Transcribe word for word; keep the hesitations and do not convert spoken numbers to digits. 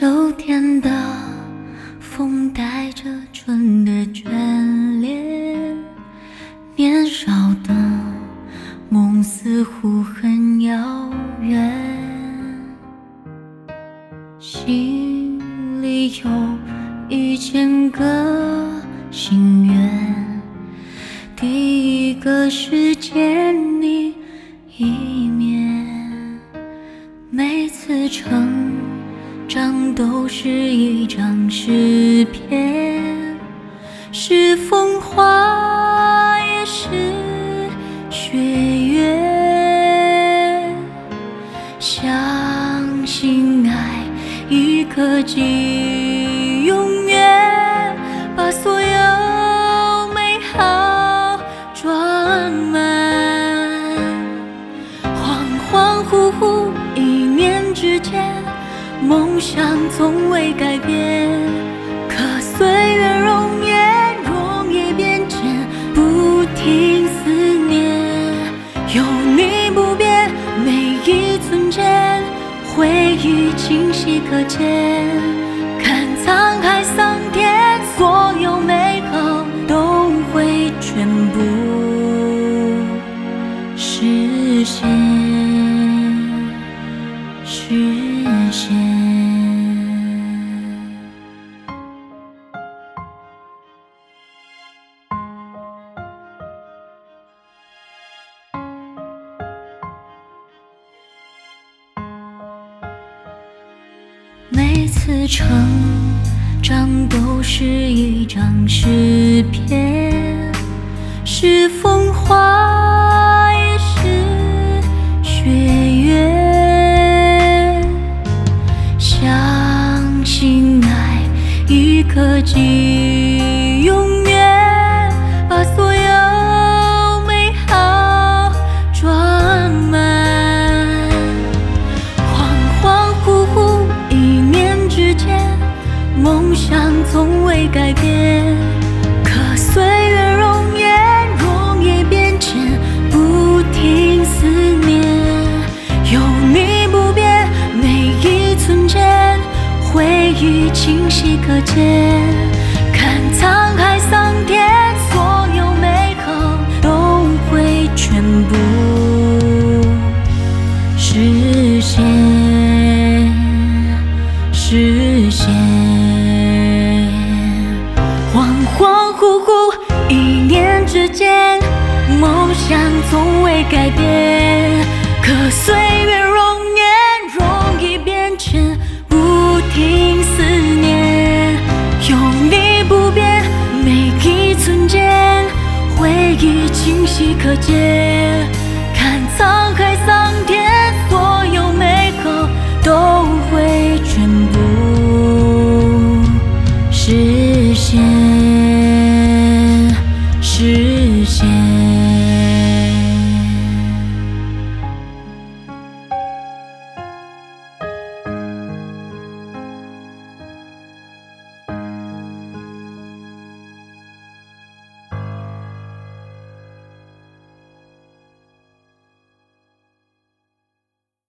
秋天的风带着春的眷恋，年少的梦似乎很遥远，心里有一千个心愿，第一个是见你一面，每次成长都是一张诗篇，是风花也是雪月，相信爱一个记永远，把所有美好装满，恍恍惚惚一念之间，梦想从未改变，可岁月容颜容易变迁，不停思念，有你不变，每一寸间回忆清晰可见，看沧海桑田，所有美好都会全部实现，实现。每次成长都是一张诗篇，是风花也是雪月，相信爱一个记永远，把所有美好装满，恍恍惚惚一念之间，梦想从未改变，可岁月容颜容易变迁，不停思念，有你不变，每一寸间回忆清晰可见，看沧海桑田，所有美好都会全部实现，实现。恍恍惚惚一念之间，梦想从未改变，可岁月容颜容易变迁，不停思念，有你不变，每一寸间回忆清晰可见，看沧海